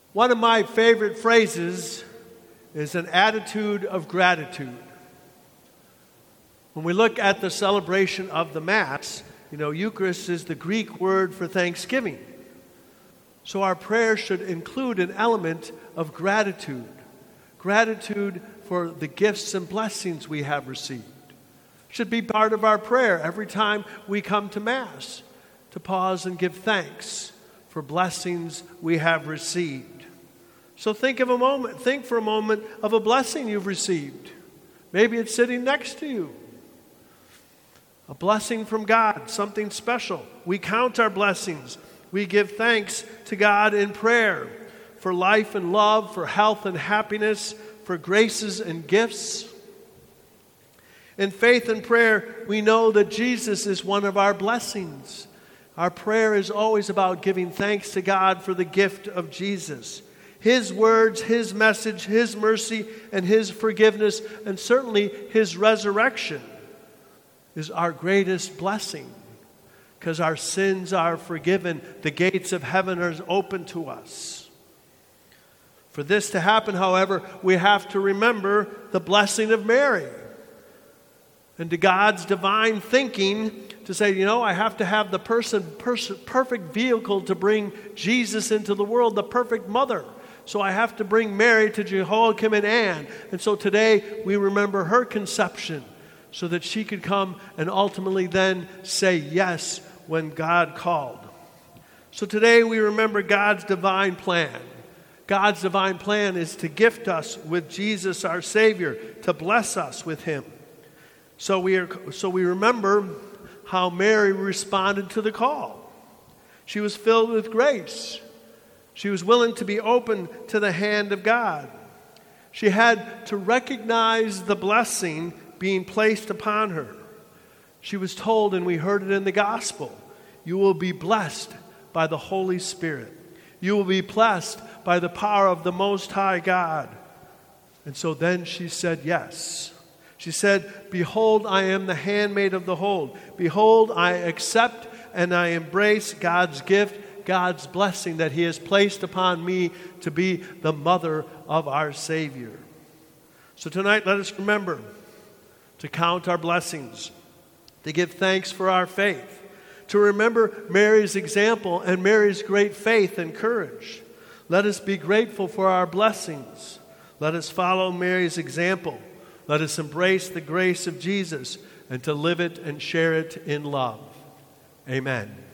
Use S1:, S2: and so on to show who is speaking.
S1: One of my favorite phrases is an attitude of gratitude. When we look at the celebration of the Mass, Eucharist is the Greek word for thanksgiving. So our prayer should include an element of gratitude. Gratitude for the gifts and blessings we have received. Should be part of our prayer every time we come to Mass, to pause and give thanks for blessings we have received. So think for a moment of a blessing you've received. Maybe it's sitting next to you. A blessing from God, something special. We count our blessings. We give thanks to God in prayer for life and love, for health and happiness, for graces and gifts. In faith and prayer, we know that Jesus is one of our blessings. Our prayer is always about giving thanks to God for the gift of Jesus. His words, His message, His mercy, and His forgiveness, and certainly His resurrection is our greatest blessing, because our sins are forgiven. The gates of heaven are open to us. For this to happen, however, we have to remember the blessing of Mary. And to God's divine thinking to say, I have to have the perfect vehicle to bring Jesus into the world, the perfect mother. So I have to bring Mary to Jehoiakim and Anne. And so today we remember her conception so that she could come and ultimately then say yes when God called. So today we remember God's divine plan. God's divine plan is to gift us with Jesus our Savior, to bless us with Him. So we remember how Mary responded to the call. She was filled with grace. She was willing to be open to the hand of God. She had to recognize the blessing being placed upon her. She was told, and we heard it in the gospel, you will be blessed by the Holy Spirit. You will be blessed by the power of the Most High God. And so then she said yes. She said, behold, I am the handmaid of the Lord. Behold, I accept and I embrace God's gift, God's blessing that He has placed upon me to be the mother of our Savior. So tonight, let us remember to count our blessings, to give thanks for our faith, to remember Mary's example and Mary's great faith and courage. Let us be grateful for our blessings. Let us follow Mary's example. Let us embrace the grace of Jesus and to live it and share it in love. Amen.